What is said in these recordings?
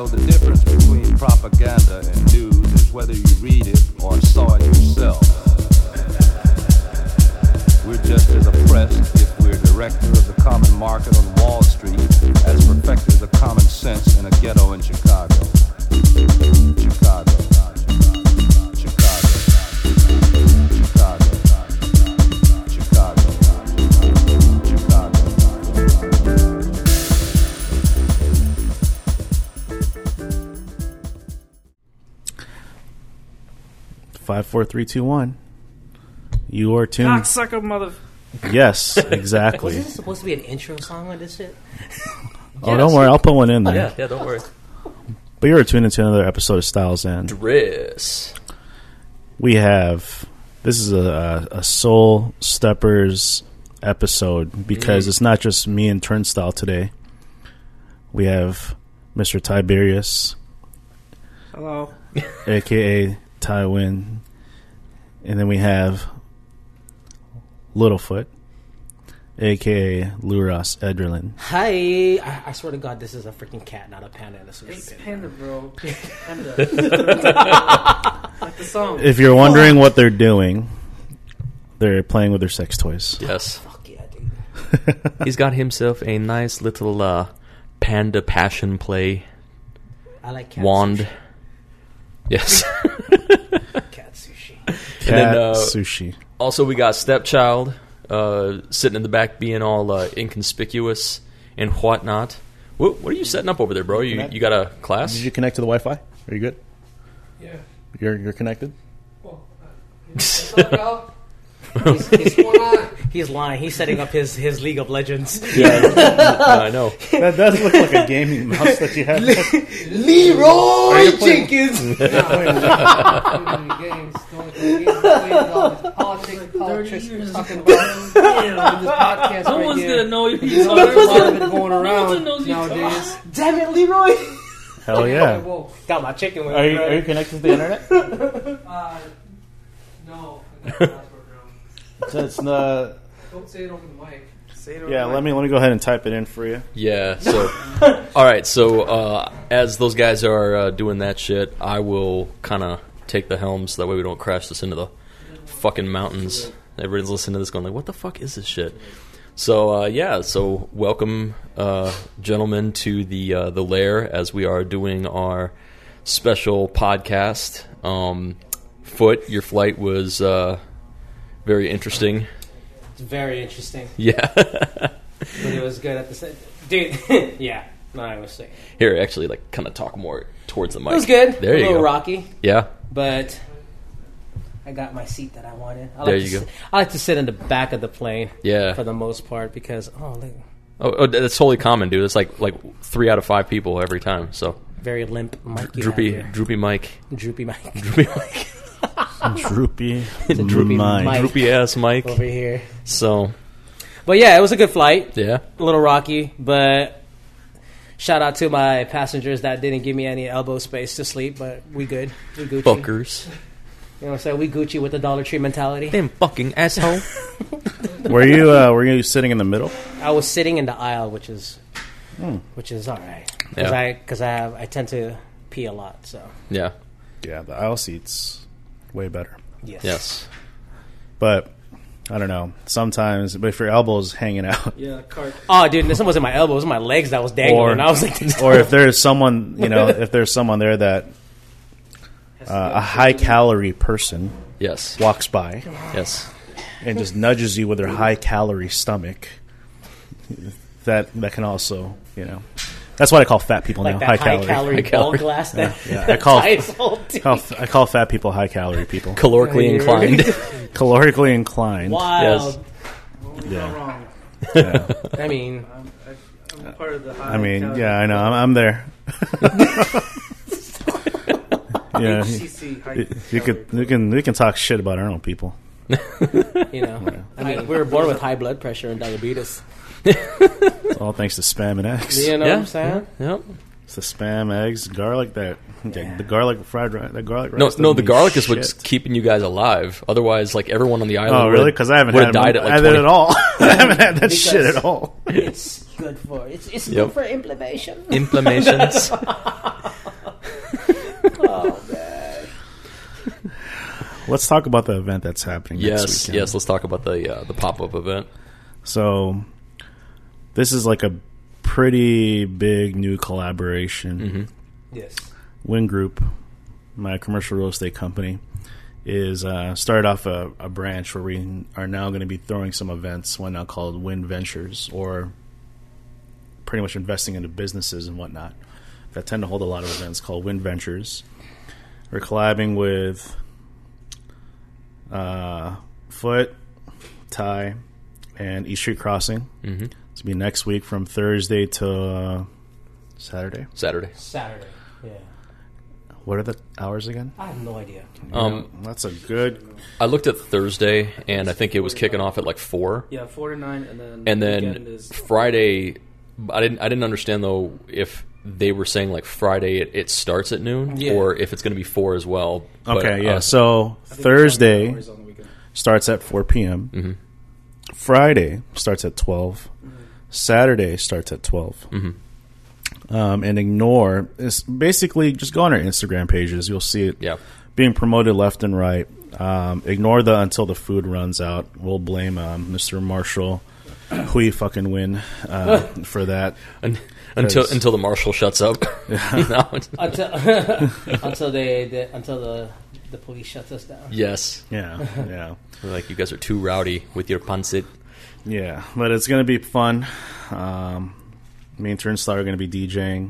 know, the difference between propaganda and news is whether you read it or saw it yourself. We're just as oppressed if we're director of the common market on Wall Street as perfecters of common sense in a ghetto in Chicago. Chicago. Chicago. Chicago. Chicago. Chicago. 5, 4, 3, 2, 1. You are tuned. Cocksucker mother. Yes, exactly. Wasn't this supposed to be an intro song on this shit? Oh, don't worry. I'll put one in there. Yeah, don't worry. But you are tuned into another episode of Styles and Driss. we have. This is a Soul Steppers episode because it's not just me and Turnstile today. We have Mr. Tiberius, Hello. a.k.a. Tywin, and then we have Littlefoot, a.k.a. Luras Edgerlin. Hi. I swear to God, this is a freaking cat, not a panda in a sushi It's pit. Panda, bro. Panda. Like the song. If you're wondering what they're doing, they're playing with their sex toys. Yes. Fuck yeah, dude. He's got himself a nice little panda passion play I like cat wand. sushi. Yes. Cat sushi. Cat then, sushi. Also, we got Stepchild sitting in the back being all inconspicuous and whatnot. What are you setting up over there, bro? You got a class? Did you connect to the Wi-Fi? Are you good? Yeah. You're connected? Well, what's up, y'all? What's going on? He's lying. He's setting up his League of Legends. Yeah, I know. That does look like a gaming mouse that you have. Leroy Jenkins. Politics talking about this podcast. No right one's here. gonna know you. There's a lot of it going No around one knows you. nowadays. Damn it, Leroy. Hell yeah. Whoa. Got my chicken with Are me. you connected to the internet? No. I got the password wrong. So it's the... Don't say it over the mic. Say it over Yeah, the let mic. me go ahead and type it in for you. Yeah, so... all right, so as those guys are doing that shit, I will kind of take the helm so that way we don't crash this into the fucking mountains. Everybody's listening to this going like, what the fuck is this shit? So, so welcome, gentlemen, to the lair as we are doing our special podcast. Foot, your flight was very interesting. It's very interesting. Yeah. But it was good at the same... Dude, yeah. No, I was sick. Here, actually, like, kind of talk more towards the mic. It was good. There a you little go. rocky, Yeah. but I got my seat that I wanted. There you go. I like to sit in the back of the plane Yeah. for the most part because, look, Oh, that's totally common, dude. It's like 3 out of 5 people every time. So very limp mic you have here. droopy mic, Droopy mic. droopy mic, Droopy. droopy mind. mic. droopy ass mic. Over here. So But yeah, it was a good flight. yeah, A little rocky, but shout out to my passengers that didn't give me any elbow space to sleep, but we good. We Gucci. fuckers, You know what I'm saying? We Gucci with the Dollar Tree mentality. them fucking asshole. Were you sitting in the middle? I was sitting in the aisle, which is all right. Yeah. Because I tend to pee a lot, so Yeah. Yeah, the aisle seats way better. Yes. But I don't know. Sometimes, but if your elbow's hanging out, Yeah, cart. Oh, dude, this wasn't my elbow; it was my legs that was dangling. I was like, or if there's someone, if there's someone there that a high calorie person Yes. walks by Yes. and just nudges you with their high calorie stomach, that can also, that's what I call fat people like now. that high High calorie High ball calorie. glass. That Yeah, I call I call fat people high calorie people. Calorically inclined. Calorically inclined. wild. Yeah. Wrong. Yeah. I mean, I'm part of the high I mean, calorie yeah, I know. I'm there. Yeah, HCC, high we can talk shit about our own people. you know, I mean, we were born with high blood pressure and diabetes. It's all thanks to spam and eggs. You know Yeah. what I'm saying? Yep. It's the spam, eggs, garlic. The garlic fried rice. The garlic rice. No, doesn't the mean garlic is shit. what's keeping you guys alive. Otherwise, like everyone on the island. Oh, really? Because I haven't would had have died at like that 20. at all. I haven't had that shit at all. It's good for Yep. good for inflammation. Inflammations. let's talk about the event that's happening next Yes, weekend. yes. Let's talk about the pop-up event. So this is like a pretty big new collaboration. Mm-hmm. Yes. Win Group, my commercial real estate company, is started off a branch where we are now going to be throwing some events, one now called Win Ventures, or pretty much investing into businesses and whatnot that tend to hold a lot of events, called Win Ventures. We're collabing with Foot, Thai, and East Street Crossing. Mm-hmm. It's going to be next week from Thursday to Saturday. Saturday. Yeah. What are the hours again? I have no idea. That's a good... I looked at Thursday, and I think it was kicking off at like 4. Yeah, 4 to 9, and then And weekend then is Friday, I didn't understand though if they were saying like Friday it starts at noon, Yeah. or if it's going to be 4 as well. But, Okay, yeah. So Thursday hours on the weekend. starts at 4 p.m. Mhm. Friday starts at 12. Saturday starts at 12. Mhm. And Ignore is basically just go on our Instagram pages. You'll see it Yeah. being promoted left and right. Ignore the until the food runs out. We'll blame Mr. Marshall, Hui fucking win for that. Until the marshal shuts up. You know? Until the police shuts us down. Yes. Yeah. We're like, you guys are too rowdy with your pancit. Yeah, but it's going to be fun. Me and Turnstile are going to be DJing.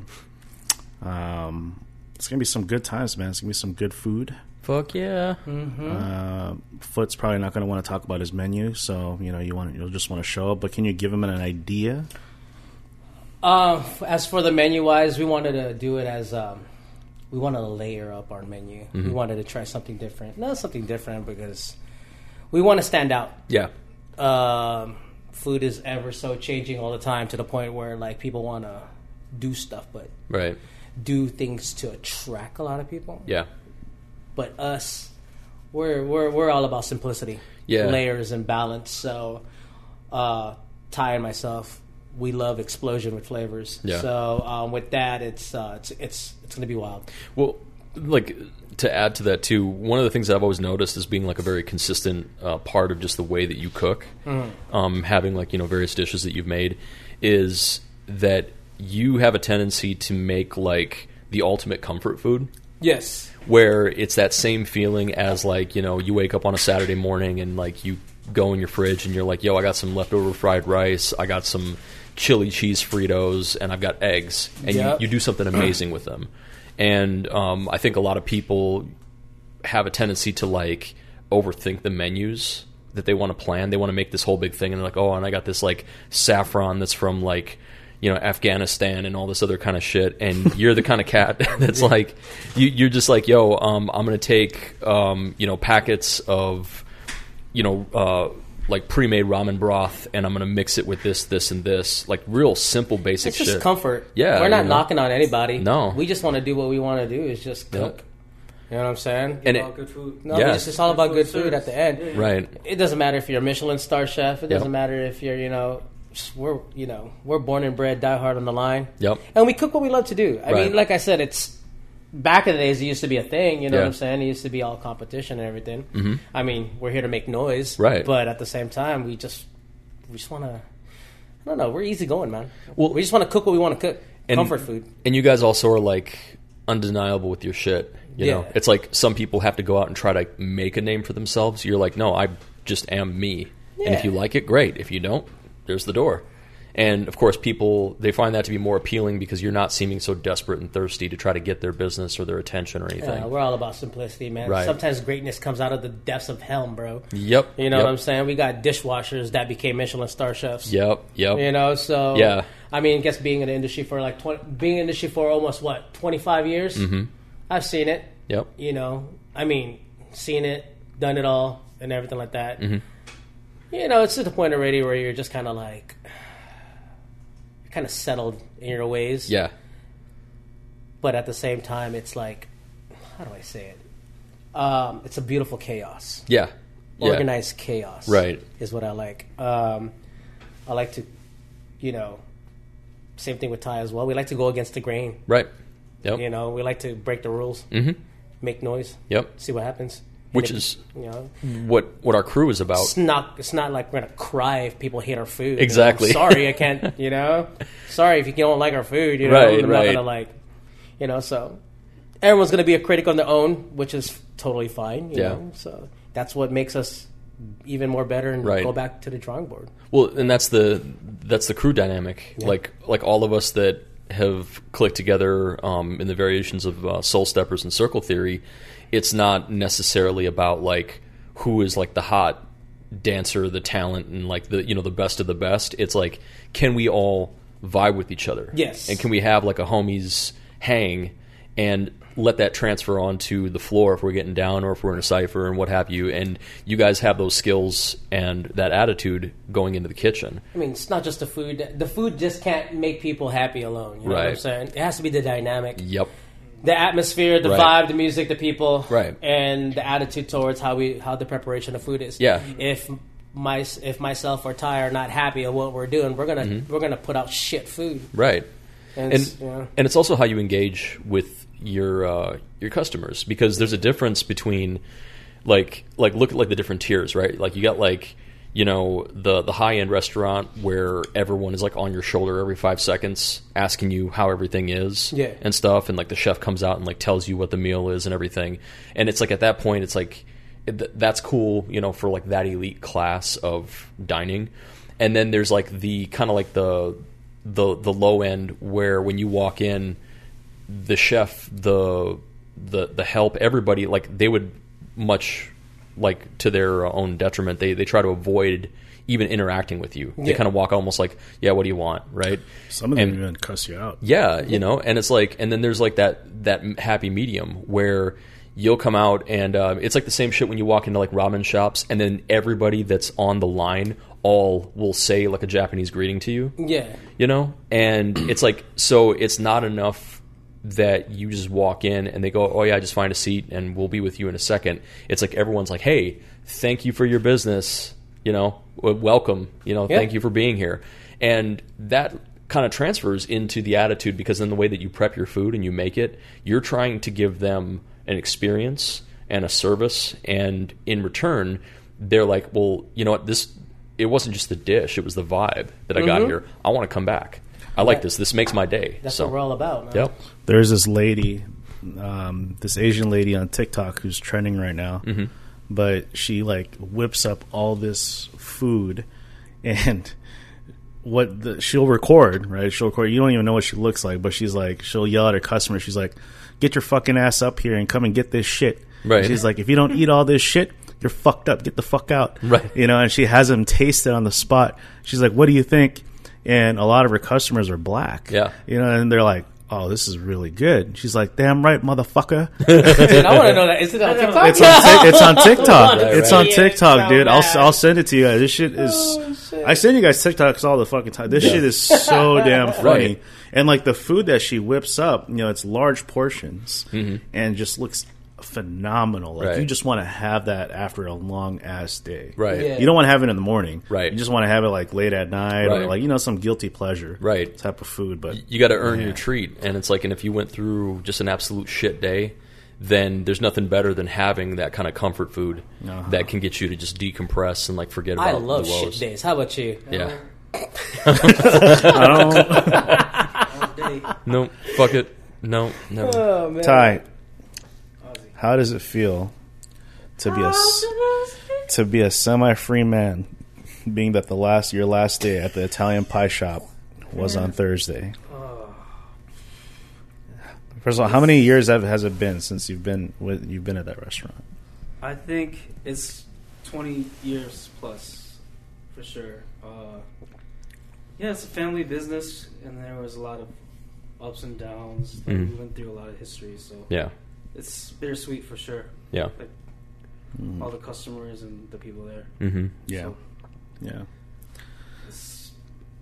It's going to be some good times, man. It's going to be some good food. Fuck yeah. Foot's probably not going to want to talk about his menu, so you'll just want to show up. But can you give him an idea? As for the menu wise, we wanted to do it as we wanted to layer up our menu. Mm-hmm. We wanted to try something different. Not something different because we want to stand out. Yeah. Food is ever so changing all the time to the point where like people want to do stuff, but Right. do things to attract a lot of people. Yeah. But us, we're all about simplicity, Yeah. layers and balance. So, Ty and myself, we love explosion with flavors. Yeah. So with that, it's gonna be wild. Well, like to add to that too, one of the things I've always noticed as being like a very consistent part of just the way that you cook, having like various dishes that you've made, is that you have a tendency to make like the ultimate comfort food. Yes. Where it's that same feeling as like you wake up on a Saturday morning and like you go in your fridge and you're like, yo, I got some leftover fried rice, I got some chili cheese Fritos, and I've got eggs, and Yep. you do something amazing with them. And I think a lot of people have a tendency to like overthink the menus that they want to plan. They want to make this whole big thing, and they're like, oh, and I got this like saffron that's from like Afghanistan and all this other kind of shit. And you're the kind of cat that's like, you're just like, yo, I'm gonna take packets of like pre-made ramen broth, and I'm gonna mix it with this, and this, like real simple, basic It's just shit. comfort. Yeah, we're not knocking on anybody. No. we just want to do what we want to do. Is just cook. Yep. You know what I'm saying? And All good food. No, Yeah. it's all about good food at the end. Right. It doesn't matter if you're a Michelin star chef. It doesn't Yep. matter if you're we're born and bred, die hard on the line. Yep. And we cook what we love to do. I Right. mean, like I said, it's back in the days. It used to be a thing. You know Yeah. what I'm saying? It used to be all competition and everything. Mm-hmm. I mean, we're here to make noise, Right. But at the same time, we just want to. I don't know. We're easy going, man. Well- We just want to cook what we want to cook. And- Comfort food. And you guys also are like undeniable with your shit. You know, Yeah. it's like some people have to go out and try to make a name for themselves. You're like, no, I just am me. And if Yeah. you like it, great. If you don't, there's the door. And of course, people, they find that to be more appealing because you're not seeming so desperate and thirsty to try to get their business or their attention or anything. Yeah, we're all about simplicity, man. Right. Sometimes greatness comes out of the depths of hell, bro. Yep. You know yep. what I'm saying? We got dishwashers that became Michelin star chefs. Yep. Yep. You know, so Yeah. I mean, I guess being in the industry for like 25 years. Mhm. I've seen it. Yep. You know, I mean, seen it, done it all, and everything like that. Mhm. You know, it's to the point already where you're just kind of like, kind of settled in your ways. Yeah. But at the same time, it's like, how do I say it? It's a beautiful chaos. Yeah. Yeah. Organized chaos. Right. Is what I like. I like to, same thing with Ty as well. We like to go against the grain. Right. Yep. You know, we like to break the rules, Mm-hmm. make noise, Yep. see what happens. Which is you know, what our crew is about. it's not like we're gonna cry if people hate our food. Exactly. You know? Sorry, I can't. You know, sorry if you don't like our food. You know, Right, I'm right. not gonna like. You know, so everyone's gonna be a critic on their own, which is totally fine. You know? So that's what makes us even more better and Right. go back to the drawing board. Well, and that's the crew dynamic. Yeah. Like all of us that have clicked together in the variations of Soul Steppers and Circle Theory. It's not necessarily about like who is like the hot dancer, the talent, and like the the best of the best. It's like, can we all vibe with each other? Yes. And can we have like a homies hang and let that transfer onto the floor if we're getting down or if we're in a cipher and what have you, and you guys have those skills and that attitude going into the kitchen. I mean, it's not just the food. The food just can't make people happy alone. You know what I'm Right. saying? It has to be the dynamic, Yep. the atmosphere, the Right. vibe, the music, the people, Right. and the attitude towards how the preparation of food is. Yeah. If myself or Ty are not happy at what we're doing, we're gonna put out shit food. Right. And, And it's, you know, and it's also how you engage with your customers, because there's a difference between like look at like the different tiers, right? Like you got like the high end restaurant where everyone is like on your shoulder every 5 seconds asking you how everything is Yeah. and stuff, and like the chef comes out and like tells you what the meal is and everything, and it's like at that point it's like that's cool, for like that elite class of dining. And then there's like the kind of like the low end where when you walk in, the chef, the help, everybody, like they would much like to their own detriment, they try to avoid even interacting with you. They Yeah. kind of walk almost like, yeah, what do you want, right? Some of them And- even cuss you out. Yeah, and it's like, and then there's like that happy medium where you'll come out and it's like the same shit when you walk into like ramen shops, and then everybody that's on the line all will say like a Japanese greeting to you. yeah. And it's like, so it's not enough that you just walk in and they go, oh yeah, just find a seat and we'll be with you in a second. It's like everyone's like, hey, thank you for your business, welcome, thank you for being here. And that kind of transfers into the attitude, because in the way that you prep your food and you make it, you're trying to give them an experience and a service, and in return they're like, well, you know what, it wasn't just the dish, it was the vibe that I got here. I want to come back. I like this makes my day. That's so what we're all about, man. Yep. There's this lady, this Asian lady on TikTok who's trending right now, but she like whips up all this food, and she'll record, right? She'll record. You don't even know what she looks like, but she'll yell at her customer. She's like, "Get your fucking ass up here and come and get this shit." Right. She's like, "If you don't eat all this shit, you're fucked up. Get the fuck out." Right. And she has them taste it on the spot. She's like, "What do you think?" And a lot of her customers are black. Yeah. And they're like, "Oh, this is really good." She's like, "Damn right, motherfucker." Dude, I want to know that. Is it on TikTok? It's on TikTok. Right, It's right. on TikTok, dude. Yeah, I'll send it to you guys. This shit is. I send you guys TikToks all the fucking time. This shit is so damn funny. Right. And like the food that she whips up, it's large portions and just looks phenomenal. Like Right. you just want to have that after a long ass day. Right. Yeah. You don't want to have it in the morning. Right. You just want to have it like late at night or Right. like some guilty pleasure. Right. Type of food, but You got to earn your treat, and it's like, and if you went through just an absolute shit day, then there's nothing better than having that kind of comfort food that can get you to just decompress and like forget about I love the shit woes. days. How about you? Yeah. I don't. No, fuck it. No, never. Oh, man. Ty, how does it feel to be a semi-free man, being that your last day at the Italian pie shop was on Thursday? First of all, how many years has it been since you've been at that restaurant? I think it's 20 years plus, for sure. Yeah, it's a family business, and there was a lot of ups and downs. Like, we went through a lot of history, so Yeah, it's bittersweet for sure. yeah. Like, all the customers and the people there. Mm-hmm. Yeah, So yeah. it's,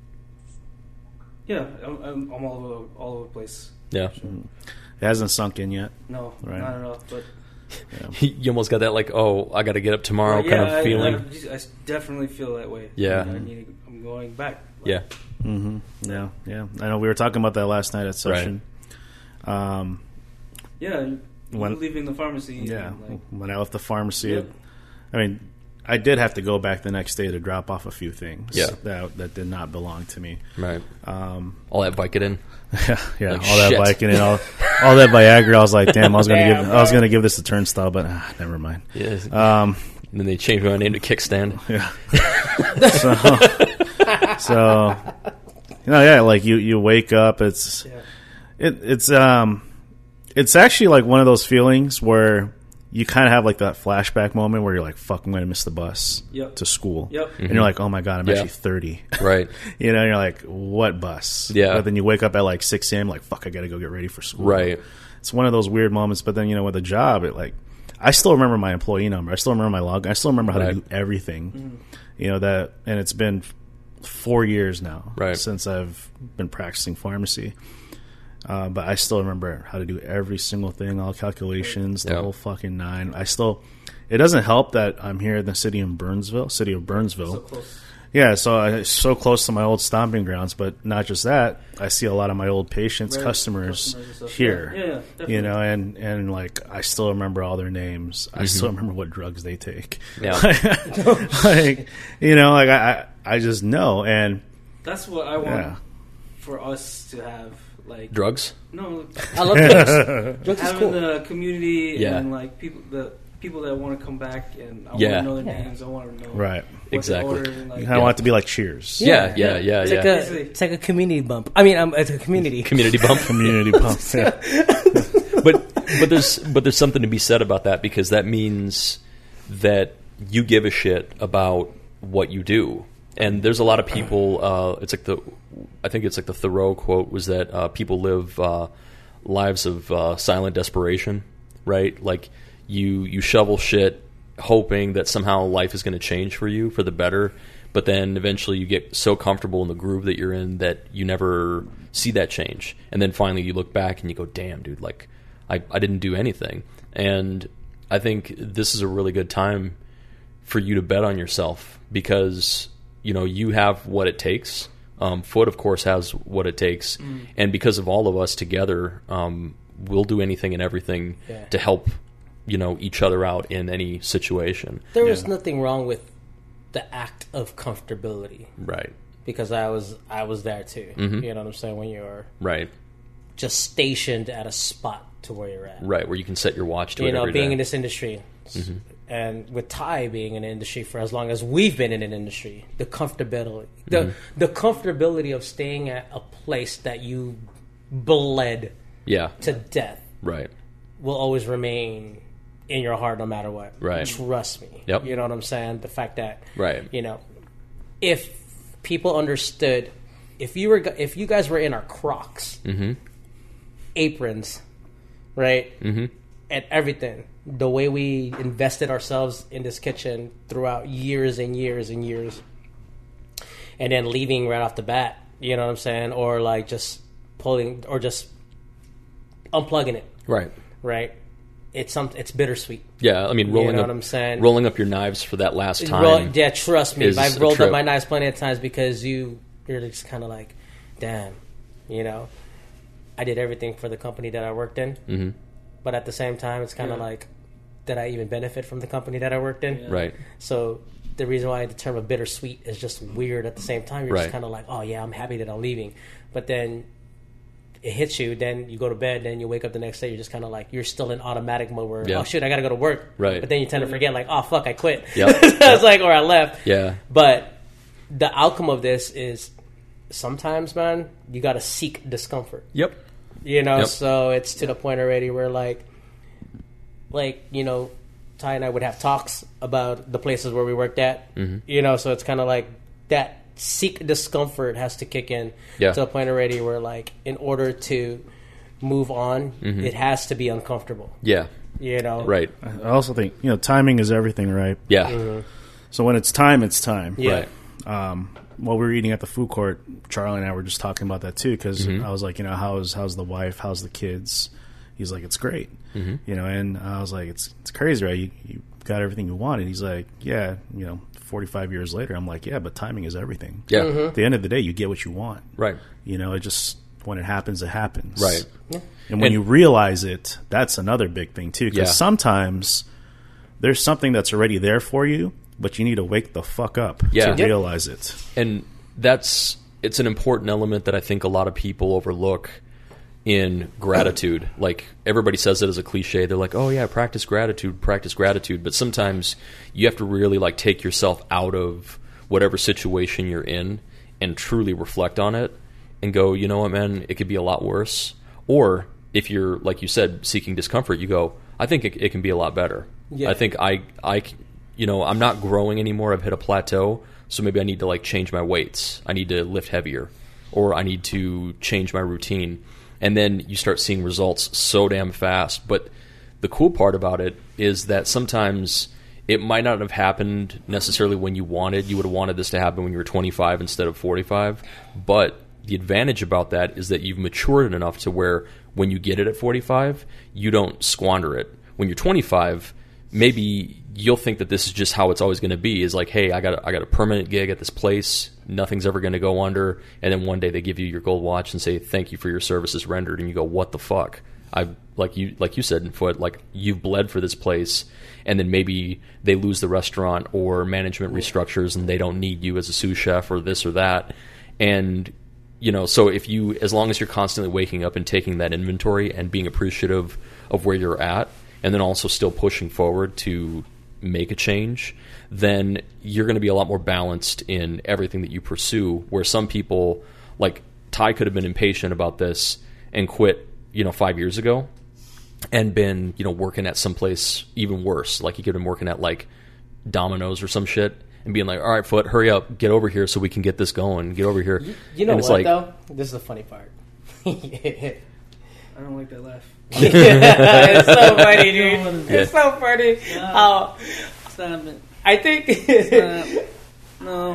yeah, I'm all over the place. Yeah. Sure. It hasn't sunk in yet. No, Right. not at all. But You almost got that like, oh, I got to get up tomorrow kind of feeling. I definitely feel that way. Yeah. I'm going back. Yeah. Mm-hmm. Yeah. I know we were talking about that last night at session. Yeah, leaving the pharmacy. Yeah, and, like, when I left the pharmacy, Yep. I mean, I did have to go back the next day to drop off a few things Yeah. that did not belong to me. Right. All that Vicodin. Yeah, Like, all that shit. biking and all that Viagra. I was like, damn, I was gonna give this a Turnstile, but never mind. Yes. And then they changed my name to Kickstand. Yeah. so yeah, like you wake up. It's actually like one of those feelings where you kind of have like that flashback moment where you're like, fuck, I'm going to miss the bus Yep. to school. Yep. And you're like, oh my God, I'm Yeah. actually 30. Right. You know, you're like, what bus? Yeah. But then you wake up at like 6 a.m. like, fuck, I got to go get ready for school. Right. It's one of those weird moments. But then, with a job, I still remember my employee number. I still remember my log. I still remember how to do everything. And it's been 4 years now since I've been practicing pharmacy. But I still remember how to do every single thing, all calculations, the whole fucking nine. It doesn't help that I'm here in the city of Burnsville. So close. Yeah, so close to my old stomping grounds, but not just that. I see a lot of my old patients, Right. customers and stuff. here. Yeah, definitely. And like I still remember all their names. I still remember what drugs they take. Yeah. I just know. And That's what I want yeah, for us to have. Like Drugs. No, I love drugs. Drugs is having cool. the community Yeah. and like the people that want to come back and I Yeah. want to know their Yeah. names. I want to know right. what Exactly. they ordered and, like, I want it to be like Cheers. Yeah. It's like a community bump. I mean, it's a community. Community bump. Community pump. Yeah. but there's something to be said about that, because that means that you give a shit about what you do. And there's a lot of people. I think it's like the Thoreau quote was that people live lives of silent desperation, right? Like you shovel shit, hoping that somehow life is going to change for you for the better, but then eventually you get so comfortable in the groove that you're in that you never see that change, and then finally you look back and you go, "Damn, dude! Like I didn't do anything." And I think this is a really good time for you to bet on yourself, because you have what it takes. Foot, of course, has what it takes, and because of all of us together, we'll do anything and everything to help each other out in any situation. There was nothing wrong with the act of comfortability, Right. because I was there too. Mm-hmm. You know what I'm saying? When you're Right. just stationed at a spot to where you're at. Right, where you can set your watch to it every being day. in this industry, and with Ty being in the industry for as long as we've been in an industry, the comfortability, the comfortability of staying at a place that you bled Yeah. to death Right. will always remain in your heart no matter what. Right. Trust me. Yep. You know what I'm saying? The fact that Right. If people understood, if you guys were in our Crocs, aprons, right, and everything, the way we invested ourselves in this kitchen throughout years and years and years, and then leaving right off the bat, you know what I'm saying, or like just pulling or just unplugging it, Right. right? It's bittersweet. Yeah, I mean, rolling know up, what I'm saying? rolling up your knives for that last time. Yeah, trust me. is I've a rolled up trip. my knives plenty of times because you're just kind of like, damn, I did everything for the company that I worked in. Mm-hmm. But at the same time, it's kind of like, did I even benefit from the company that I worked in? Yeah. Right. So the reason why the term of bittersweet is just weird at the same time. You're Right. just kind of like, oh yeah, I'm happy that I'm leaving. But then it hits you, then you go to bed, then you wake up the next day, you're just kind of like, you're still in automatic mode where, Yeah. oh shit, I got to go to work. Right. But then you tend to forget, like, oh fuck, I quit. Yep. It's like, or I left. Yeah. But the outcome of this is sometimes, man, you got to seek discomfort. Yep. Yep. So it's to the point already where like, Ty and I would have talks about the places where we worked at, so it's kind of like that seek discomfort has to kick in to a point already where like, in order to move on, it has to be uncomfortable, Yeah. Right. I also think, timing is everything, right? Yeah. So when it's time, it's time. Yeah. Right. While we were eating at the food court, Charlie and I were just talking about that too, because I was like, how's the wife, how's the kids? He's like, it's great, and I was like, it's crazy, right? You got everything you wanted. He's like, yeah, 45 years later. I'm like, yeah, but timing is everything. Yeah. At the end of the day, you get what you want. Right. It just when it happens, it happens. Right. And when you realize it, that's another big thing too. Because sometimes there's something that's already there for you, but you need to wake the fuck up to realize it. And it's an important element that I think a lot of people overlook in gratitude. Like, everybody says it as a cliche. They're like, oh yeah, practice gratitude. But sometimes you have to really like take yourself out of whatever situation you're in and truly reflect on it and go, you know what, man, it could be a lot worse. Or if you're, like you said, seeking discomfort, you go, I think it can be a lot better. Yeah. I think I'm not growing anymore. I've hit a plateau. So maybe I need to like change my weights. I need to lift heavier, or I need to change my routine. And then you start seeing results so damn fast. But the cool part about it is that sometimes it might not have happened necessarily when you wanted. You would have wanted this to happen when you were 25 instead of 45. But the advantage about that is that you've matured enough to where when you get it at 45, you don't squander it. When you're 25, maybe you'll think that this is just how it's always going to be, is like, hey, I got a permanent gig at this place, nothing's ever going to go under, and then one day they give you your gold watch and say, thank you for your services rendered, and you go, what the fuck? Like you said, Foot, like, you've bled for this place, and then maybe they lose the restaurant, or management restructures and they don't need you as a sous chef or this or that. And so as long as you're constantly waking up and taking that inventory and being appreciative of where you're at, and then also still pushing forward to make a change, then you're going to be a lot more balanced in everything that you pursue. Where some people, like Ty, could have been impatient about this and quit, 5 years ago, and been, working at someplace even worse. Like, he could have been working at like Domino's or some shit, and being like, all right, Foot, hurry up, get over here so we can get this going. Get over here. You know what, though? This is the funny part. I don't like that laugh. It's so funny, dude. It's so funny. No. Stop it. I think No.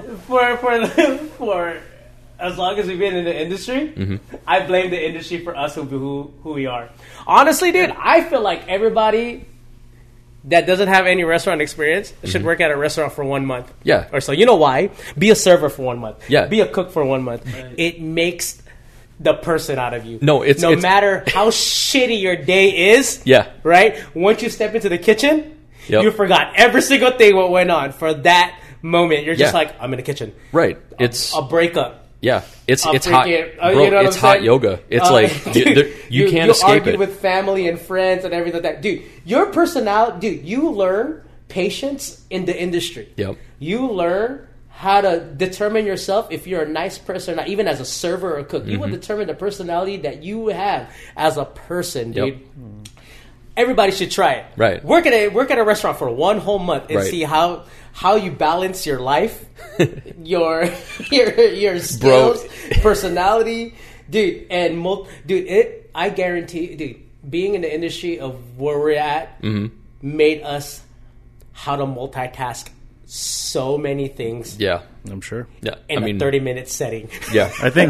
for as long as we've been in the industry, I blame the industry for us who we are. Honestly, dude, I feel like everybody that doesn't have any restaurant experience should work at a restaurant for 1 month. Yeah. Or so. You know why? Be a server for 1 month. Yeah. Be a cook for 1 month. Right. It makes the person out of you. No, it's matter how shitty your day is. Yeah. Right? Once you step into the kitchen, Yep. you forgot every single thing what went on for that moment. You're just like, I'm in the kitchen. Right. It's a breakup. Yeah, it's hot, freaking, bro. you know what It's I'm hot saying? yoga. It's like you can't escape argue it. with family and friends and everything like that, dude. Your personality, dude. You learn patience in the industry. Yep. You learn how to determine yourself if you're a nice person or not, even as a server or cook. You will determine the personality that you have as a person, dude. Yep. Everybody should try it. Right. Work at a restaurant for 1 whole month and Right. see how you balance your life, your skills, personality, dude. And I guarantee, dude, being in the industry of where we're at made us how to multitask so many things. Yeah, I'm sure. yeah. In a 30-minute setting. Yeah, I think.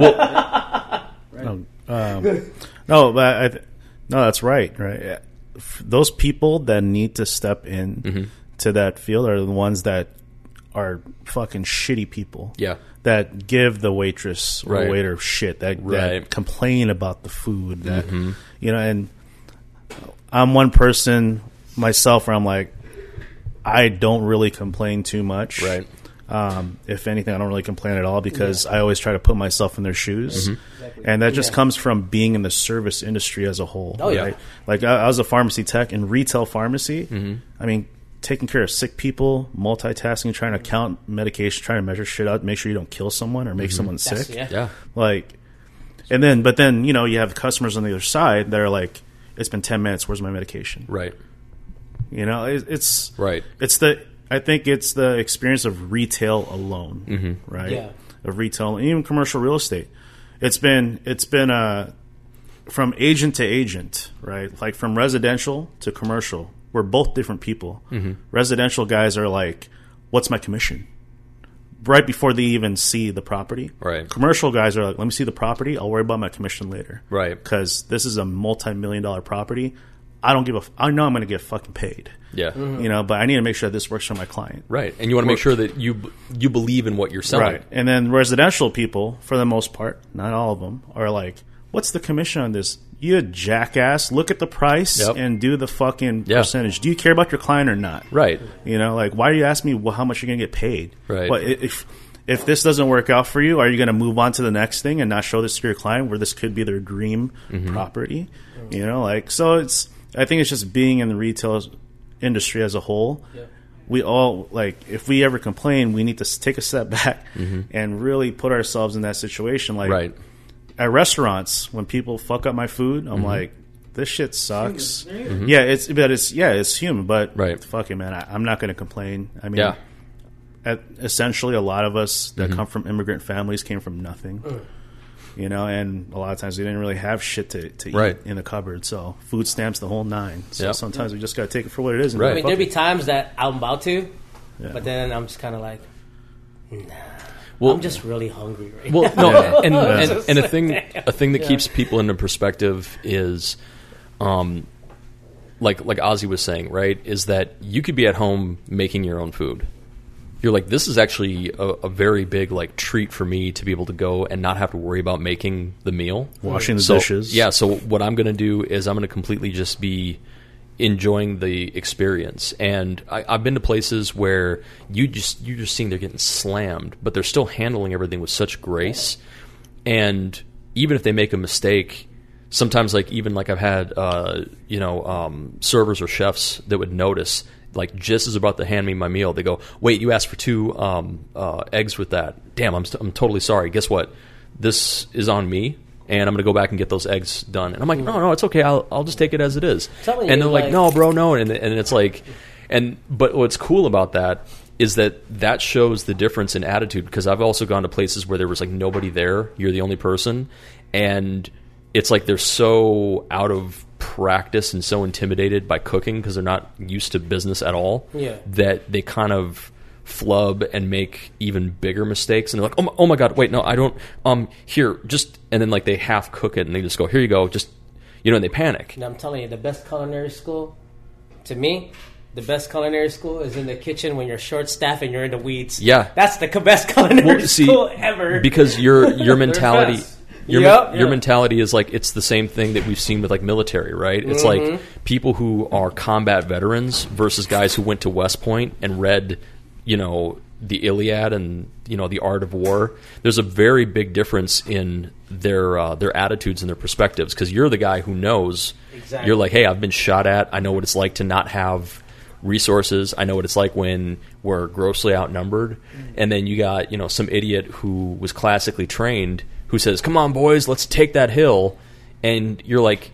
No, that's right. Right. Those people that need to step in to that field are the ones that are fucking shitty people. Yeah. That give the waitress or Right. waiter shit. That complain about the food. That and I'm one person myself where I'm like, I don't really complain too much. Right. If anything, I don't really complain at all because I always try to put myself in their shoes. And that just comes from being in the service industry as a whole. Oh, yeah. Right? Like, I was a pharmacy tech in retail pharmacy. I mean, taking care of sick people, multitasking, trying to count medication, trying to measure shit out, make sure you don't kill someone or make someone sick. Yeah. Like, but then, you have customers on the other side that are like, it's been 10 minutes, where's my medication? Right. It's Right. I think it's the experience of retail alone, right? Yeah. Of retail, and even commercial real estate. It's been from agent to agent, right? Like from residential to commercial, we're both different people. Residential guys are like, "What's my commission?" Right before they even see the property. Right. Commercial guys are like, "Let me see the property. I'll worry about my commission later." Right. Because this is a multi-million-dollar property. I know I'm going to get fucking paid. Yeah. But I need to make sure this works for my client. Right. And you want to make sure that you believe in what you're selling. Right. And then residential people, for the most part, not all of them, are like, what's the commission on this? You jackass, look at the price and do the fucking percentage. Do you care about your client or not? Right. You know, like, why are you asking me how much you're going to get paid? Right. But if this doesn't work out for you, are you going to move on to the next thing and not show this to your client where this could be their dream property? You know, like, so I think it's just being in the retail industry as a whole. Yeah. We all, like, if we ever complain, we need to take a step back and really put ourselves in that situation. Like, at restaurants, when people fuck up my food, I'm like, this shit sucks. Yeah, it's human, but fuck it, man. I'm not going to complain. I mean, essentially, a lot of us that come from immigrant families came from nothing. You know, and a lot of times we didn't really have shit to eat in the cupboard. So food stamps the whole nine. So sometimes we just got to take it for what it is. And I mean, there'll be times that I'm about to, but then I'm just kind of like, nah. Well, I'm just really hungry right now. No, and a thing that keeps people into perspective is, like Ozzy was saying, right, is that you could be at home making your own food. You're like, this is actually a very big like treat for me to be able to go and not have to worry about making the meal, washing the dishes. Yeah. So what I'm going to do is I'm going to completely just be enjoying the experience. And I've been to places where you're just seeing they're getting slammed, but they're still handling everything with such grace. And even if they make a mistake, sometimes I've had servers or chefs that would notice, like, just as about to hand me my meal, they go, wait, you asked for 2 eggs with that. Damn, I'm totally sorry. Guess what? This is on me. And I'm going to go back and get those eggs done. And I'm like, no, it's okay. I'll just take it as it is. And they're like, no, bro, no. And it's like, but what's cool about that is that shows the difference in attitude, because I've also gone to places where there was like nobody there. You're the only person. And it's like they're so out of practice and so intimidated by cooking because they're not used to business at all that they kind of flub and make even bigger mistakes, and they're like, oh my god, wait, no, I don't, here, just, and then like they half cook it and they just go, here you go, just, and they panic. And I'm telling you, the best culinary school, to me, the best culinary school is in the kitchen when you're short staffed and you're in the weeds. Yeah, that's the best culinary school ever, because your mentality. Your mentality is like, it's the same thing that we've seen with like military, right? It's like people who are combat veterans versus guys who went to West Point and read, the Iliad and the Art of War. There's a very big difference in their attitudes and their perspectives, because you're the guy who knows. Exactly. You're like, hey, I've been shot at. I know what it's like to not have resources. I know what it's like when we're grossly outnumbered. And then you got some idiot who was classically trained who says, come on, boys, let's take that hill. And you're like,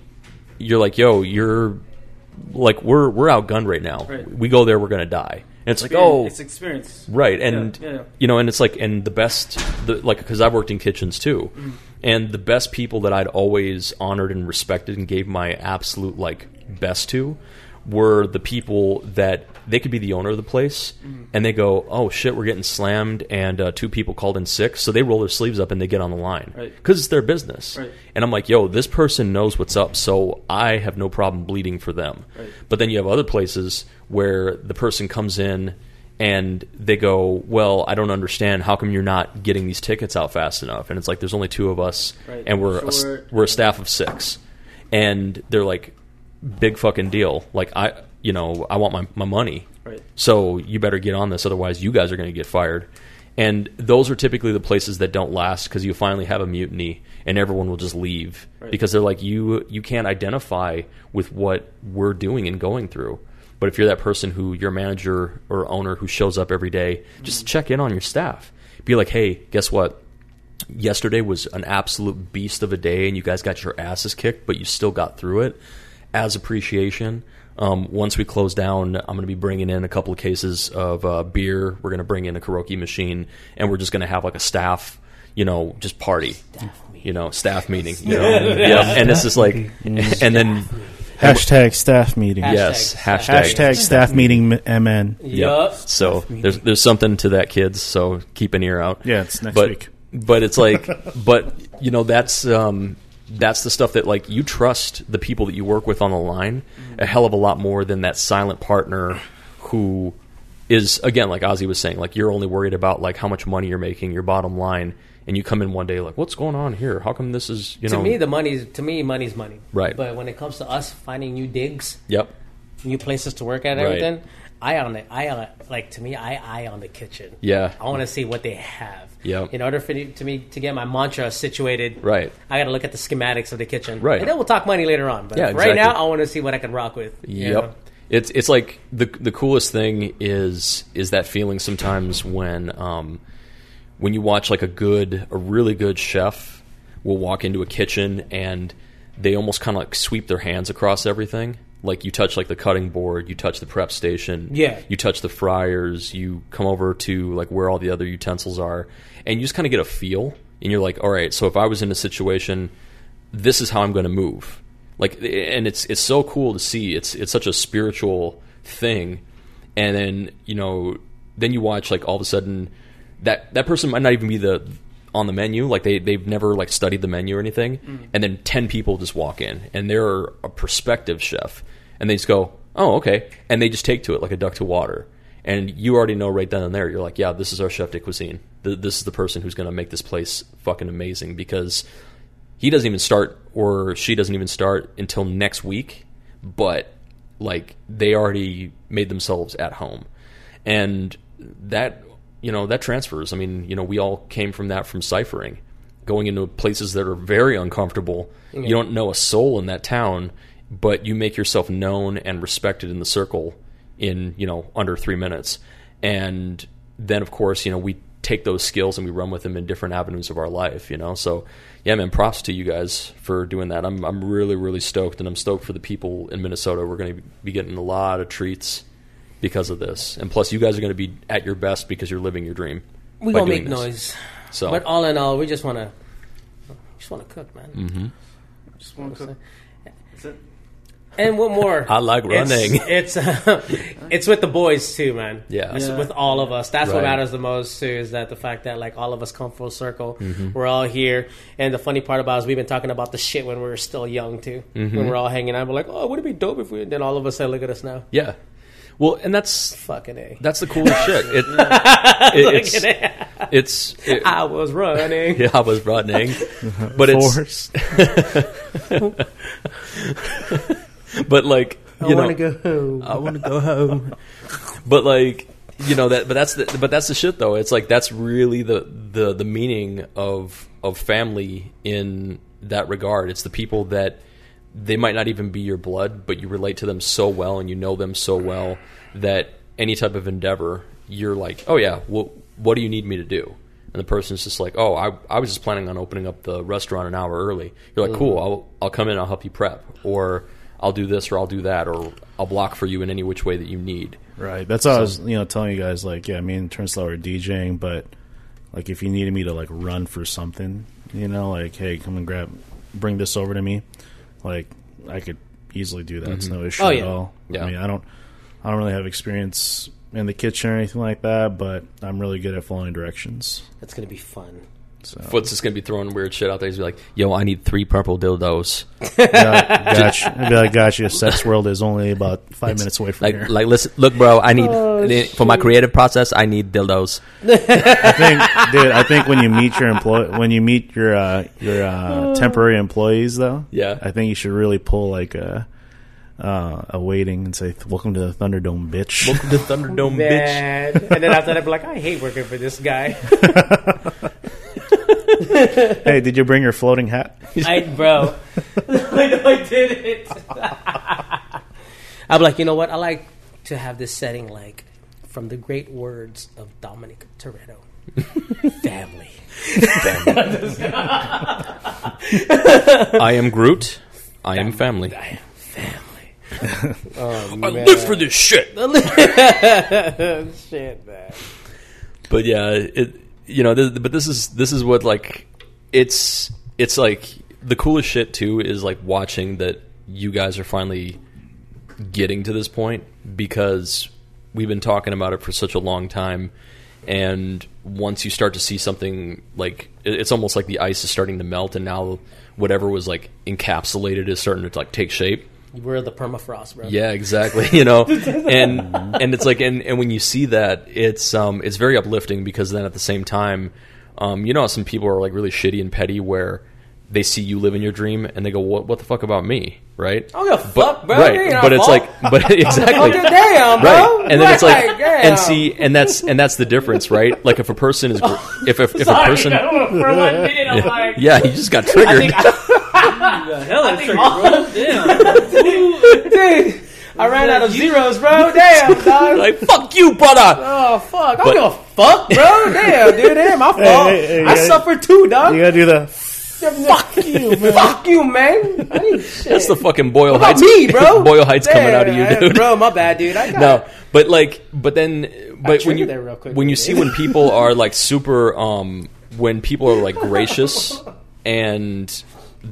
yo, you're like, we're outgunned right now. Right. We go there, we're going to die. And it's like, it's experience. Right. And, and it's like, and the best, because I've worked in kitchens too. And the best people that I'd always honored and respected and gave my absolute, best to were the people that they could be the owner of the place, and they go, oh shit, we're getting slammed, and 2 people called in sick, so they roll their sleeves up and they get on the line, because it's their business. Right. And I'm like, yo, this person knows what's up, so I have no problem bleeding for them. Right. But then you have other places where the person comes in and they go, well, I don't understand, how come you're not getting these tickets out fast enough? And it's like, there's only 2 of us, and we're a staff of 6, and they're like, big fucking deal. Like, I want my money. Right. So you better get on this, otherwise you guys are going to get fired. And those are typically the places that don't last, because you finally have a mutiny and everyone will just leave. Right. Because they're like, you can't identify with what we're doing and going through. But if you're that person who, your manager or owner who shows up every day, just check in on your staff. Be like, hey, guess what? Yesterday was an absolute beast of a day and you guys got your asses kicked, but you still got through it. As appreciation, once we close down, I'm going to be bringing in a couple of cases of beer. We're going to bring in a karaoke machine, and we're just going to have like a staff, just party, staff meeting. And it's just like, and then hashtag staff meeting. Yes, hashtag staff meeting MN. Yep. So there's something to that, kids. So keep an ear out. Yeah, it's next week. But it's like, that's the stuff that, you trust the people that you work with on the line a hell of a lot more than that silent partner who is, again, like Ozzy was saying, you're only worried about, how much money you're making, your bottom line, and you come in one day like, what's going on here? How come this is, you know? To me, money's money. Right. But when it comes to us finding new digs, Yep. new places to work at, and Right. everything, I on the kitchen. Yeah. I want to see what they have. Yep. In order for me to get my mantra situated, Right. I got to look at the schematics of the kitchen. Right. And then we'll talk money later on. But Yeah, right exactly. now, I want to see what I can rock with. you know? Yep. It's like the coolest thing is that feeling sometimes when you watch like a really good chef will walk into a kitchen and they almost kind of like sweep their hands across everything. Like you touch like the cutting board, you touch the prep station, Yeah. you touch the fryers, you come over to like where all the other utensils are, and you just kind of get a feel. And you're like, all right, so if I was in a situation, this is how I'm going to move. Like, and it's so cool to see. It's such a spiritual thing. And then then you watch like all of a sudden that person might not even be on the menu. Like they've never like studied the menu or anything. And then 10 people just walk in and they're a prospective chef, and they just go, oh, okay, and they just take to it like a duck to water. And you already know right then and there. You're like, yeah, this is our chef de cuisine. This is the person who's going to make this place fucking amazing, because he doesn't even start, or she doesn't even start until next week, but like they already made themselves at home. And that transfers. I mean, we all came from that, from ciphering, going into places that are very uncomfortable. You don't know a soul in that town, but you make yourself known and respected in the circle in under 3 minutes. And then of course we take those skills and we run with them in different avenues of our life. So yeah, man, props to you guys for doing that. I'm really, really stoked, and I'm stoked for the people in Minnesota. We're going to be getting a lot of treats because of this, and plus you guys are going to be at your best because you're living your dream. We're by going to doing make this. noise. So, But all in all, we just want to cook, man. Mm-hmm. Just want to cook. That's it. And one more. I like running. It's with the boys too, man. Yeah. It's with all of us. That's what Right. matters the most too. Is that the fact that like all of us come full circle. Mm-hmm. We're all here, and the funny part about it is we've been talking about the shit when we were still young too. Mm-hmm. When we're all hanging out, we're like, oh, would it be dope if we? Then all of a sudden, look at us now. Yeah. Well, and that's Fucking A. the coolest shit. I was running. Yeah, I was running, but it's Force. but like I want to go home. I want to go home. But like but that's the shit though. It's like that's really the meaning of family in that regard. It's the people that they might not even be your blood, but you relate to them so well and you know them so well that any type of endeavor, you're like, oh yeah, well, what do you need me to do? And the person's just like, oh, I was just planning on opening up the restaurant an hour early. You're like, cool, I'll come in, I'll help you prep, or I'll do this, or I'll do that, or I'll block for you in any which way that you need. Right. That's all I was, telling you guys. Like, yeah, me and Turnstile were DJing, but like, if you needed me to like run for something, like, hey, come and bring this over to me, like, I could easily do that. It's no issue at all. Yeah. I mean, I don't really have experience in the kitchen or anything like that, but I'm really good at following directions. That's gonna be fun. So, Foot's just going to be throwing weird shit out there. He's be like, yo, I need 3 purple dildos. gotcha. I'd be like, gotcha. Sex World is only about 5 minutes away from here. Like, listen, look, bro, I need, for my creative process, I need dildos. I think when you meet your temporary employees, though, Yeah. I think you should really pull like a waiting and say, "Welcome to the Thunderdome, bitch." Welcome to Thunderdome, bitch. Man. And then after that, I'd be like, I hate working for this guy. Hey, did you bring your floating hat? Bro. I know I did it. I'm like, you know what? I like to have this setting like from the great words of Dominic Toretto. Family. I am Groot. I am family. I am family. I live for this shit. Shit, man. But yeah, but this is what like it's like the coolest shit too is like watching that you guys are finally getting to this point, because we've been talking about it for such a long time, and once you start to see something, like it's almost like the ice is starting to melt, and now whatever was like encapsulated is starting to like take shape. We're the permafrost, bro. Yeah, exactly. And it's like, and when you see that, it's very uplifting, because then at the same time, You know how some people are like really shitty and petty where they see you living your dream and they go, what the fuck about me, right? I don't give a fuck, bro. Right, but it's like, but exactly, damn, bro. right, and then it's like, damn. and see, and that's the difference, right? Like if a person is, if a person, For 1 minute, I'm like, yeah, he just got triggered. The hell is triggered, bro? Damn. Dude, I ran out of zeros, bro. Damn, dog. Like, fuck you, brother. Oh, fuck. I don't give a fuck, bro. Damn, dude. Damn, my fault. hey, I suffered too, dog. You gotta do the Fuck you, man. Fuck you, man. I need shit. That's the fucking Boyle What about Heights. me, bro? Boyle Heights coming out of you, Damn, dude. Bro, my bad, dude. I got No, but when triggered you that real quick, when you dude. see when people are like super when people are like gracious and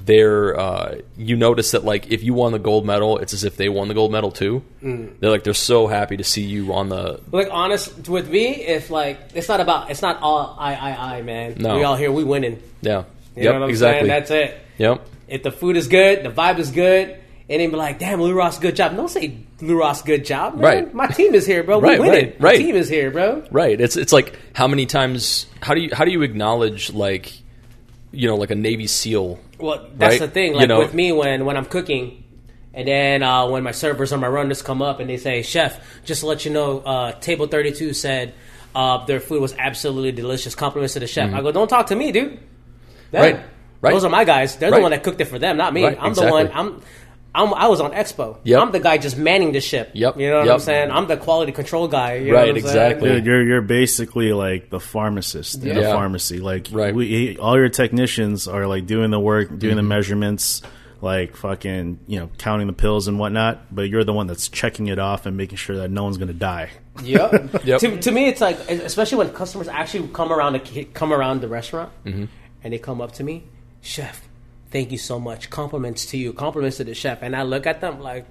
they're you notice that like if you won the gold medal, it's as if they won the gold medal too. They're so happy to see you on the Like, honest with me, if like it's not all I, man. No. We all here, we winning. yeah. You know Yep, what I'm exactly. saying? That's it. Yep. If the food is good, the vibe is good, and they be like, "Damn, Lou Ross, good job." Don't say Lou Ross, good job, man. Right. My team is here, bro. Right, We winning. right. My team is here, bro. Right. It's like how many times how do you acknowledge like like a Navy SEAL? Well, that's Right? the thing. You Like know- with me, when I'm cooking, and then when my servers or my runners come up and they say, "Chef, just to let you know, Table 32 said their food was absolutely delicious. Compliments to the chef." I go, "Don't talk to me, dude. Them. Mm-hmm. Right. Those are my guys. They're Right. the one that cooked it for them, not me. Right, I'm exactly. the one. I was on Expo. Yep. I'm the guy just manning the ship. Yep, You know what yep. I'm saying? I'm the quality control guy. You know Right, what I'm exactly. saying? Dude, you're basically like the pharmacist in a Yeah. pharmacy. Like, Right. all your technicians are like doing the work, doing Mm-hmm. the measurements, like fucking, counting the pills and whatnot. But you're the one that's checking it off and making sure that no one's gonna die. Yep. Yep. To me, it's like, especially when customers actually come around the restaurant Mm-hmm. and they come up to me, "Chef, thank you so much. Compliments to you. Compliments to the chef." And I look at them like,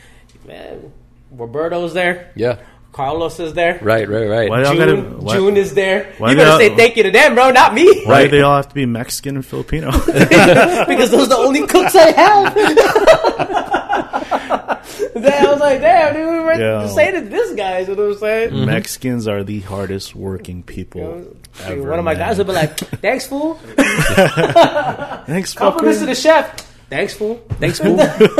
man, Roberto's there. Yeah. Carlos is there. Right. Why y'all gotta- June is there. why You they better all- say thank you to them, bro, not me. Why Right. do they all have to be Mexican and Filipino? Because those are the only cooks I have. Then I was like, damn, dude, Yeah. say to this guy, you know what I'm saying? Mexicans are the hardest working people ever. One of my man. guys will be like, "Thanks, fool." Thanks, Compliments to fucker. the chef. Thanks, fool. Thanks, fool.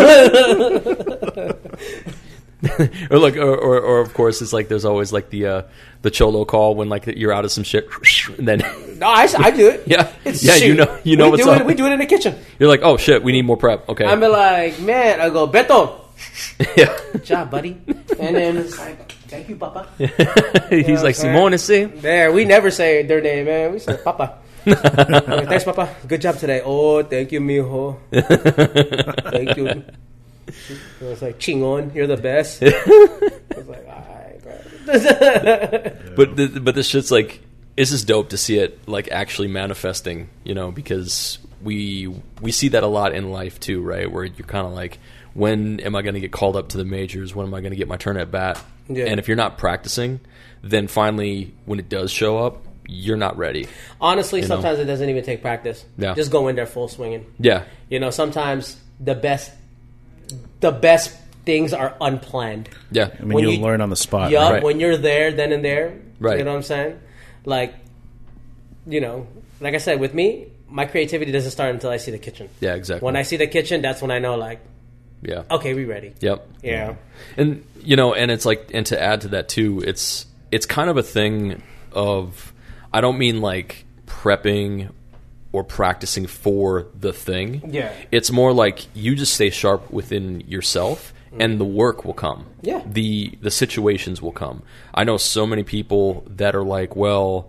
Or like, or of course, it's like there's always like the cholo call when like you're out of some shit, and then No, I do it. yeah, It's yeah, shoot. you know we what's do up. it. We do it in the kitchen. You're like, oh shit, we need more prep. Okay, I'm like, man, I go, "Beto, yeah. good job, buddy." And then it's like, "Thank you, Papa." He's like Simone, see. There, we never say their name, man. We say Papa. Like, "Thanks, Papa. Good job today." "Oh, thank you, mijo." "Thank you." It was like, "Chingon, you're the best." I was like, all right, bro. But this shit's like, it's just dope to see it like actually manifesting, because we see that a lot in life too, right? Where you're kind of like, when am I going to get called up to the majors? When am I going to get my turn at bat? Yeah. And if you're not practicing, then finally when it does show up, you're not ready. Honestly, You know? sometimes it doesn't even take practice. Yeah. Just go in there full swinging. Yeah, Sometimes the best things are unplanned. yeah, I mean, when you'll you- learn on the spot. Yup, right? Right. when you're there, then and there. Right. You know what I'm saying? Like, like I said, with me, my creativity doesn't start until I see the kitchen. yeah, exactly. When I see the kitchen, that's when I know, like, yeah, okay, we ready. yep. Yeah. And and it's like, and to add to that too, it's kind of a thing of, I don't mean like prepping or practicing for the thing. Yeah. It's more like you just stay sharp within yourself and the work will come. Yeah. The situations will come. I know so many people that are like, well,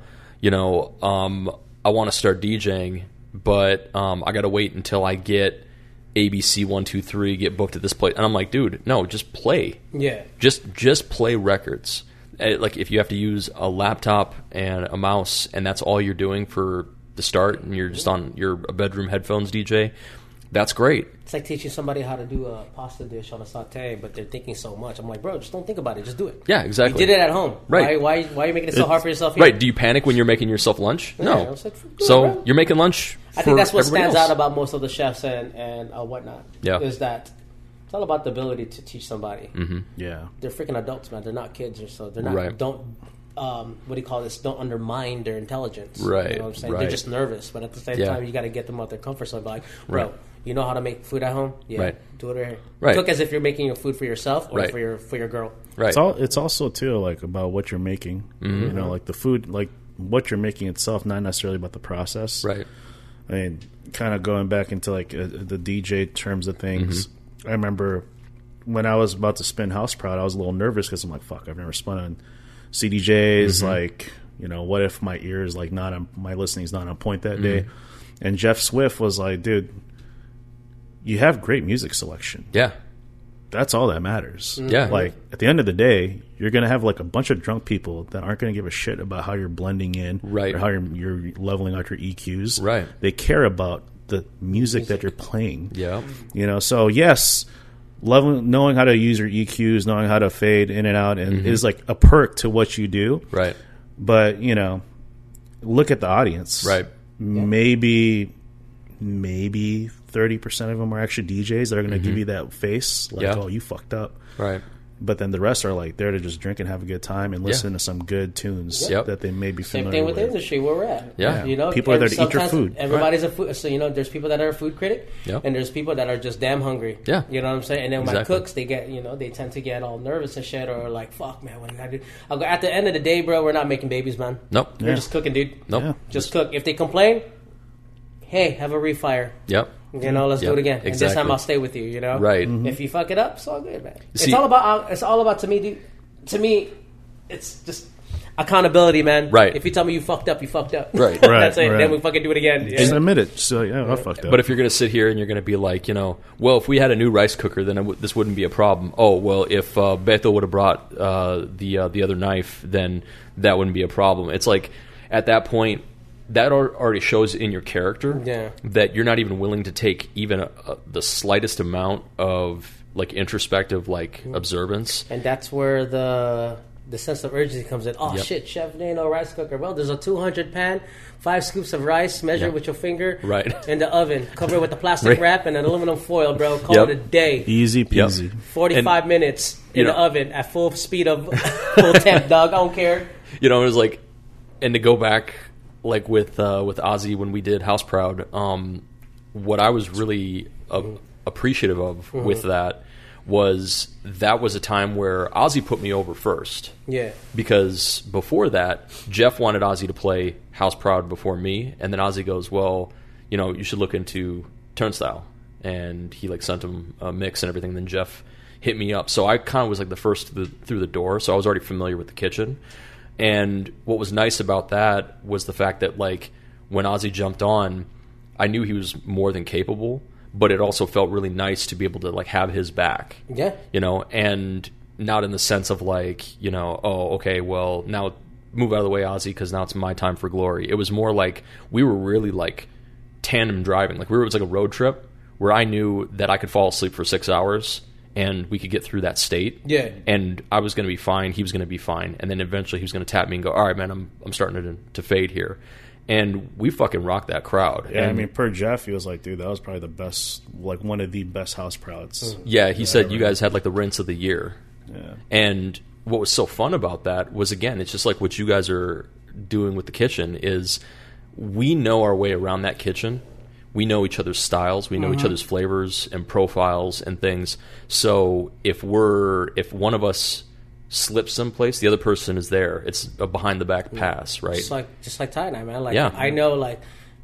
I want to start DJing, but I got to wait until I get ABC 123, get booked at this place. And I'm like, dude, no, just play. Yeah. Just play records. Like if you have to use a laptop and a mouse and that's all you're doing for the start, and you're just on your bedroom headphones DJ, that's great. It's like teaching somebody how to do a pasta dish on a saute, but they're thinking so much. I'm like, bro, just don't think about it. Just do it. Yeah, exactly. You did it at home. Right. Why are you making it so hard for yourself here? Right. Do you panic when you're making yourself lunch? Yeah, I No. was like, do it, So bro. you're making lunch I think that's what everybody stands else. out about most of the chefs and whatnot. Yeah. Is that it's all about the ability to teach somebody. Mm-hmm. Yeah. They're freaking adults, man. They're not kids, or so they're not. Right. Don't what do you call this? Don't undermine their intelligence. Right, You know what I'm saying? right. They're just nervous, but at the same Yeah. time, you got to get them out their comfort zone. Like, bro, Right. you know how to make food at home? Yeah, Right. do it right here. Right. Cook as if you're making your food for yourself or Right. for your girl. Right. It's also too like about what you're making. You know, like the food, like what you're making itself, not necessarily about the process. Right. I mean, kind of going back into like the DJ terms of things. I remember when I was about to spin House Proud, I was a little nervous because I'm like, fuck, I've never spun on CDJs. Like, you know, what if my ear is like not on, my listening's not on point that day? And Jeff Swift was like, dude, you have great music selection. Yeah. That's all that matters. Yeah. Like at the end of the day, you're gonna have like a bunch of drunk people that aren't gonna give a shit about how you're blending in, Right. or how you're leveling out your EQs. Right. They care about the music that you're playing. Yeah. You know, so yes, knowing how to use your EQs, knowing how to fade in and out, and is like a perk to what you do. Right. But you know, look at the audience. Right. Maybe 30% of them are actually DJs that are going to give you that face, like, Yeah. oh, you fucked up. Right. But then the rest are like there to just drink and have a good time and listen to some good tunes Yep. that they may be Same familiar thing with the with. industry where we're at. Yeah. You know, People are there and to eat your sometimes food. Everybody's a food. So, you know, there's people that are a food critic, Yep. and there's people that are just damn hungry. Yeah. You know what I'm saying? And then when Exactly. cooks, they get, you know, they tend to get all nervous and shit, or like, fuck, man, what do I do? I'll go, at the end of the day, bro, we're not making babies, man. Nope. We're just cooking, dude. Nope. Yeah. Just cook. If they complain, hey, have a refire. Yep. You know, let's do Yep. it again. And this Exactly. time I'll stay with you. You know, Right. If you fuck it up, it's all good, man. See- it's all about to me, dude. To me, it's just accountability, man. Right. If you tell me you fucked up, you fucked up. Right. That's it. Right. Then we fucking do it again. Yeah. Just admit it. So yeah, I fucked up. But if you're going to sit here and you're going to be like, you know, well, if we had a new rice cooker, then this wouldn't be a problem. Oh, well, if Beto would have brought the other knife, then that wouldn't be a problem. It's like at that point, that already shows in your character that you're not even willing to take even the slightest amount of like introspective like observance. And that's where the sense of urgency comes in. Oh Yep. shit, chef, there ain't no rice cooker. Well, there's a 200 pan, 5 scoops of rice, measure Yep. with your finger, Right. in the oven, cover it with a plastic Right. wrap and an aluminum foil, bro. Call Yep. it a day. Easy peasy. 45 minutes in you the know- oven at full speed of full temp, dog. I don't care. You know, it was like, and to go back, like with Ozzy when we did House Proud, what I was really appreciative of with that was a time where Ozzy put me over first. Yeah. Because before that, Jeff wanted Ozzy to play House Proud before me, and then Ozzy goes, well, you know, you should look into Turnstile. And he like sent him a mix and everything, and then Jeff hit me up. So I kind of was like the first through the door, so I was already familiar with the kitchen. And what was nice about that was the fact that like when Ozzy jumped on, I knew he was more than capable, but it also felt really nice to be able to like have his back. Yeah. You know, and not in the sense of like, you know, oh, okay, well, now move out of the way, Ozzy, because now it's my time for glory. It was more like we were really like tandem driving. Like it was like a road trip where I knew that I could fall asleep for 6 hours and we could get through that state. Yeah. And I was going to be fine. He was going to be fine. And then eventually he was going to tap me and go, all right, man, I'm starting to fade here. And we fucking rocked that crowd. Yeah, and I mean, per Jeff, he was like, dude, that was probably the best, like one of the best House Prouds. yeah, he said you guys had like the rinse of the year. Yeah. And what was so fun about that was, again, it's just like what you guys are doing with the kitchen is we know our way around that kitchen. We know each other's styles. We know each other's flavors and profiles and things. So if one of us slips someplace, the other person is there. It's a behind the back pass, right? Just like Ty and I, man. Like Yeah. I know, like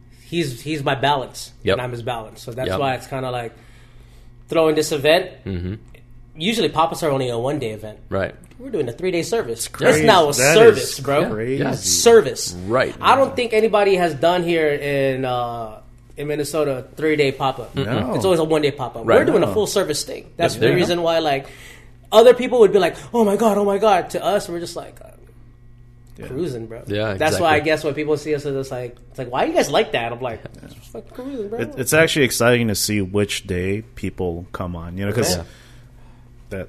he's my balance, Yep. and I'm his balance. So that's Yep. why it's kind of like throwing this event. Mm-hmm. Usually, pop-ups are only a 1-day event. Right. We're doing a 3-day service. crazy. That's now a That service, is bro. crazy. Yeah. Service. Right. I don't think anybody has done here in Minnesota a 3-day pop-up. No. It's always a 1-day pop-up. Right. We're doing No. a full service thing. That's There the you go. reason why, like, other people would be like, oh my God. To us, we're just like, cruising, bro. Yeah, That's why I exactly. guess when people see us, it's like, why you guys like that? I'm like, it's just fucking cruising, bro. It's actually exciting to see which day people come on, you know, because Yeah. that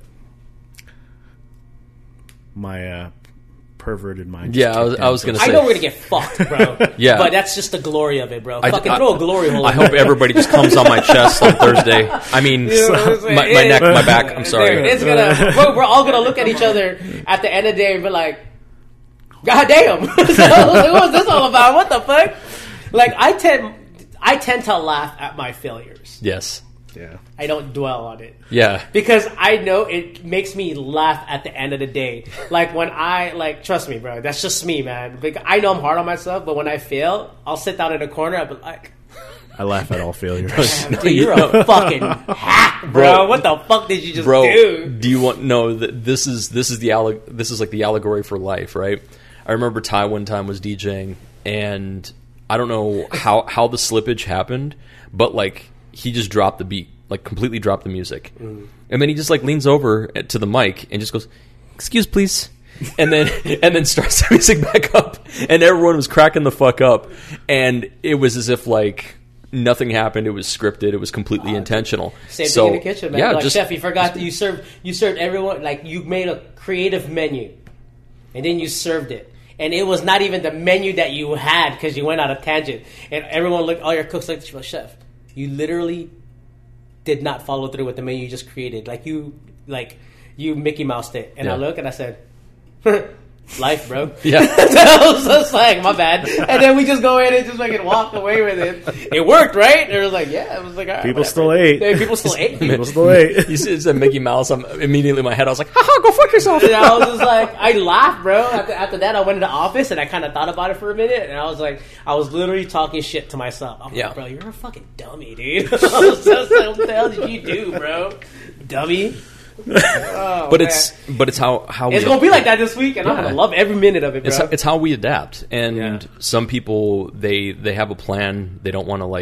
my perverted mind. Yeah, just I was- kicked I in. was gonna I say- know we're gonna get fucked, bro. Yeah. But that's just the glory of it, bro. I- Fucking I- throw a glory hole. I in hope there. everybody just comes on my chest on Thursday. I mean, You know what I'm saying? my neck, my back. I'm sorry. It's gonna. We're all gonna look at each other at the end of the day and be like, God damn. So, like, what's this all about? What the fuck? Like, I tend to laugh at my failures. Yes. Yeah. I don't dwell on it. Yeah. Because I know it makes me laugh at the end of the day. Like, when trust me, bro, that's just me, man. Like, I know I'm hard on myself, but when I fail, I'll sit down in a corner, I'll be like... I laugh at all failures. Damn, dude, you're a fucking hack, bro. What the fuck did you just do? Do you want no? This is like the allegory for life, right? I remember Ty one time was DJing, and I don't know how the slippage happened, but like he just dropped the beat, like completely dropped the music, and then he just like leans over to the mic and just goes, "Excuse, please." And then starts the music back up, and everyone was cracking the fuck up, and it was as if like nothing happened. It was scripted. It was completely intentional. Same thing in the kitchen, man. Yeah, like, chef, you forgot that you served everyone. Like, you made a creative menu, and then you served it, and it was not even the menu that you had because you went on a tangent, and everyone looked. All your cooks looked at you, chef. You literally did not follow through with the menu you just created. Like you Mickey Moused it, and I look and I said. Life, bro. Yeah. I was just like, my bad. And then we just go in and just fucking walk away with it. It worked, right? And it was like, yeah. It was like, all right. People still ate. People still ate. People still ate. You said Mickey Mouse. I'm immediately in my head. I was like, haha, go fuck yourself. And I was just like, I laughed, bro. After that, I went in the office and I kind of thought about it for a minute. And I was like, I was literally talking shit to myself. I'm like, bro, you're a fucking dummy, dude. I was just like, what the hell did you do, bro? Dummy. Oh, but it's how it's gonna be like that this week, and I'm gonna love every minute of it, bro. It's how we adapt, and some people they have a plan. They don't want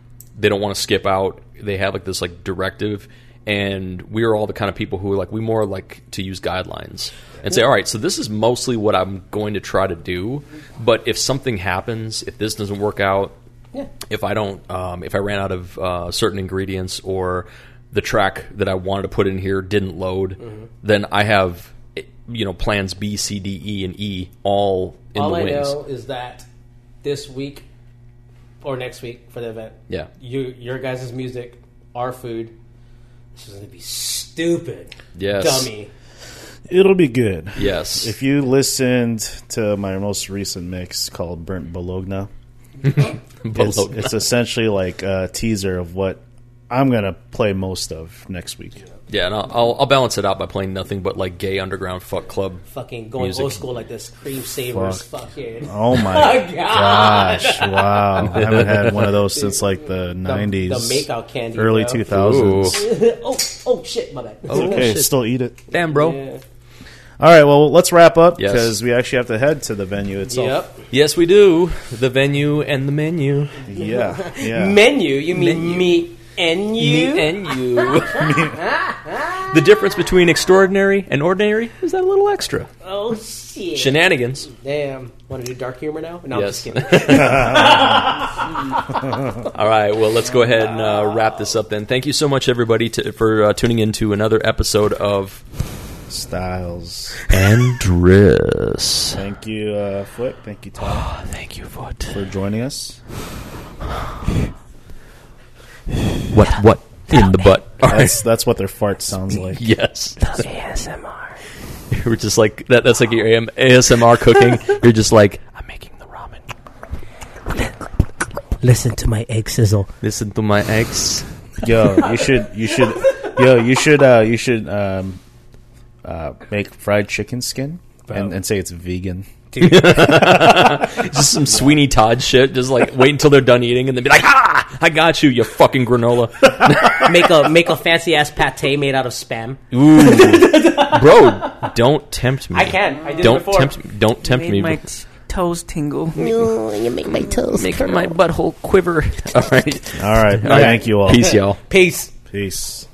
to skip out. They have like this like directive, and we are all the kind of people who we more like to use guidelines and say, all right, so this is mostly what I'm going to try to do. But if something happens, if this doesn't work out, if I don't, if I ran out of certain ingredients or the track that I wanted to put in here didn't load, then I have, plans B, C, D, E, and E all in the wings. All I know is that this week or next week for the event, your guys' music, our food, this is going to be stupid. Yes. Dummy. It'll be good. Yes. If you listened to my most recent mix called Burnt Bologna, it's essentially like a teaser of what I'm going to play most of next week. Yeah, and I'll balance it out by playing nothing but like gay underground fuck club fucking going music. Old school like this. Cream Savers fucking. Oh my gosh. Wow. I haven't had one of those since like the 90s. The makeout candy. Early 2000s. oh shit, my bad. Okay, still eat it. Damn, bro. Yeah. All right, well, let's wrap up because we actually have to head to the venue itself. Yep. Yes, we do. The venue and the menu. Yeah. Menu? You mean me and you? Me and you. The difference between extraordinary and ordinary is that a little extra. Oh, shit. Shenanigans. Damn. Want to do dark humor now? No, yes. I'm just kidding. All right, well, let's go ahead and wrap this up then. Thank you so much, everybody, for tuning in to another episode of Styles and Driss. Thank you, Foot. Thank you, Tom. Thank you, Foot, for joining us. What in the butt? That's what their fart sounds like. Yes. The ASMR. We're just like that. That's like your ASMR cooking. You're just like, I'm making the ramen. Listen to my egg sizzle. Listen to my eggs. You should make fried chicken skin and say it's vegan. Just some Sweeney Todd shit. Just like wait until they're done eating and then be like, "Ah, I got you, you fucking granola." make a fancy ass pate made out of Spam. Ooh, bro, don't tempt me. I can. I did don't it before. Don't tempt me. My toes tingle. No, you make my toes. Make my butthole quiver. All right. Thank you all. Peace, y'all. Peace. Peace.